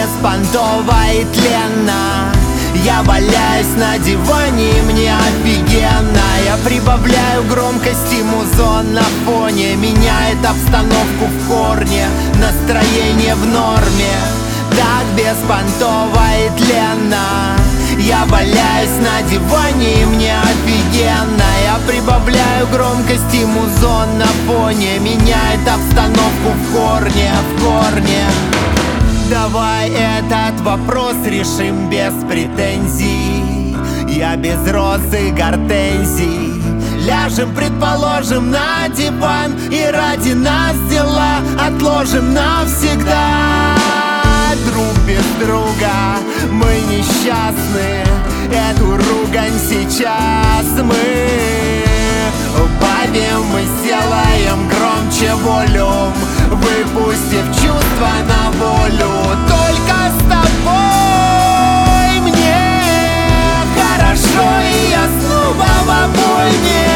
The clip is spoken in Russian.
беспонтово и тленно. Я валяюсь на диване, и мне офигенно. Я прибавляю громкости музон на фоне, меняет обстановку в корне, настроение в норме. Так беспонтово и тленно. Я валяюсь на диване, и мне офигенно. Я прибавляю громкости музон на фоне, меняет обстановку в корне, в корне. Давай этот вопрос решим без претензий. Я без роз и гортензий. Ляжем, предположим, на диван, и ради нас дела отложим навсегда. Друг без друга мы несчастны. Эту ругань сейчас мы убавим, мы сделаем громче волюм, выпустив чувства на волю. Только с тобой мне хорошо, и я снова в обойме.